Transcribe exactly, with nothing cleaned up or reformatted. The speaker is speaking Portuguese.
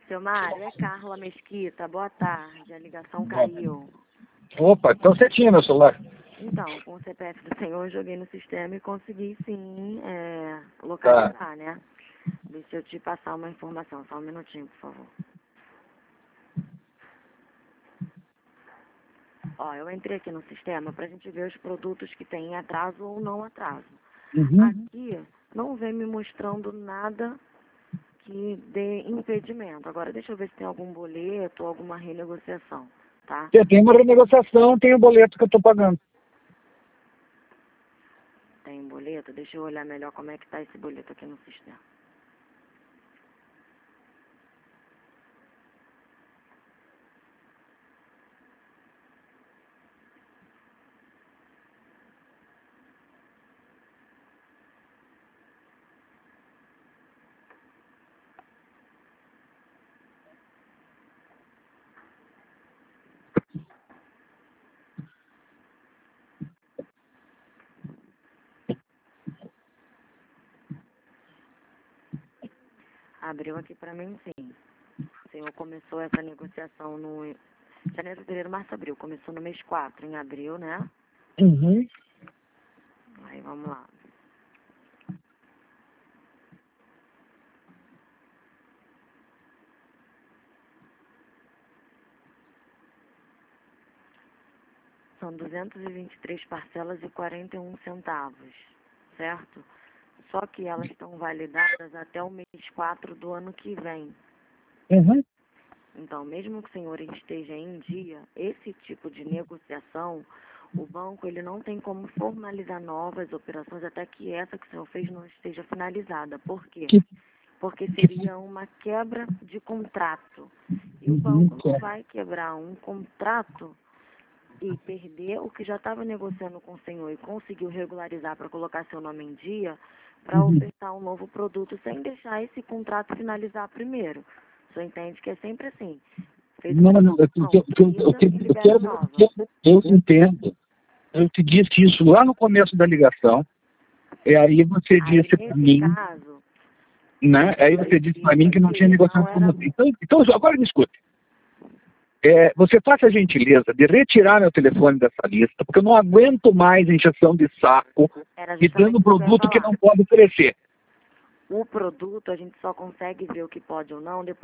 Seu Mário, é Carla Mesquita, boa tarde, a ligação caiu. Opa, então você tinha meu celular. Então, com o C P F do senhor, eu joguei no sistema e consegui sim é, localizar, Tá. né? Deixa eu te passar uma informação, só um minutinho, por favor. Ó, eu entrei aqui no sistema pra gente ver os produtos que têm atraso ou não atraso. Uhum. Aqui não vem me mostrando nada que dê impedimento. Agora deixa eu ver se tem algum boleto ou alguma renegociação, tá? Você tem uma renegociação, tem o boleto que eu estou pagando. Tem um boleto? Deixa eu olhar melhor como é que tá esse boleto aqui no sistema. Abriu aqui pra mim, sim. O senhor começou essa negociação no janeiro, fevereiro, março, abril. Começou no mês quatro, em abril, né? Uhum. Aí, vamos lá. São duzentas e vinte e três parcelas e quarenta e um centavos, certo? Só que elas estão validadas até o mês quatro do ano que vem. Uhum. Então, mesmo que o senhor esteja em dia, esse tipo de negociação, o banco ele não tem como formalizar novas operações até que essa que o senhor fez não esteja finalizada. Por quê? Que, Porque seria uma quebra de contrato. E o uhum, banco não certo. vai quebrar um contrato e perder o que já estava negociando com o senhor e conseguiu regularizar para colocar seu nome em dia, para Uhum. ofertar um novo produto sem deixar esse contrato finalizar primeiro. O senhor entende que é sempre assim. Fez Não, uma não, eu, eu, negociação, eu, eu, quita eu, e eu libera quero, nova. eu entendo. Eu te disse isso lá no começo da ligação. E aí você Aí, disse para nesse mim, caso, né? Aí eu você disse para mim que disse não tinha que não negociação com era... você. Então, então agora me escute. É, você faça a gentileza de retirar meu telefone dessa lista, porque eu não aguento mais encheção de saco Era e justamente dando isso que eu ia produto que falar. não pode oferecer. O produto, a gente só consegue ver o que pode ou não depois